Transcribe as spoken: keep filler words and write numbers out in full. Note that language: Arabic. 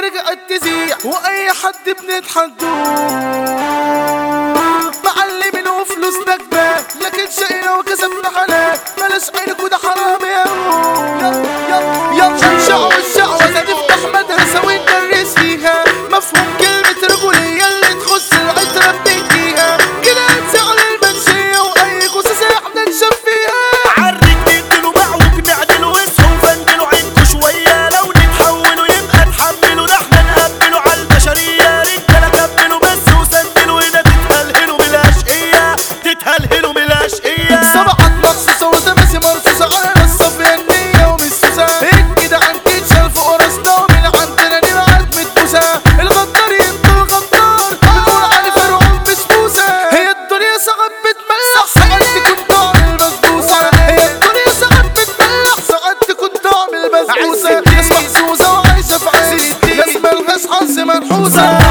رجعت تزيع واي حد بنتحدوه، معلمين وفلوسنا كبار لكن شقينا وكسبنا حلال، بلاش عينك وده حرام يا يلا يلا يلا الشعوة الشعوة ده نفتح مدرسة وندرس فيها مفهوم كلمة رجولية اللي تخص العترة بنديها، كده هتزعل المنشية واي جثث احنا نشاف فيها. عرك نديله معوج نعدله اسهم فندله عينكوا شوية، لو نتحولوا يبقى نحمله، ده احنا نقبله عالبشرية، رجالة كبلوا بس وسندلوا هنا تتهلهلوا بالاشقية تتهلهلوا بالاشقية. سبعة مخصوصة وتماسي مرصوصة على الصفية النية ومسوسة، الجدع عندي تشال فوق راسنا ومن عندنا نبعت متبوسة، الغدار يبقى الغدار بنقول على فرعون مش موسى، هي الدنيا ساعات بتملح ساعات تكون طعم البسبوسة، هي الدنيا ساعات بتملح ساعات تكون طعم البسبوسة، ناس محظوظة وعايشة في عز ناس ملهاش حظ منحوسة.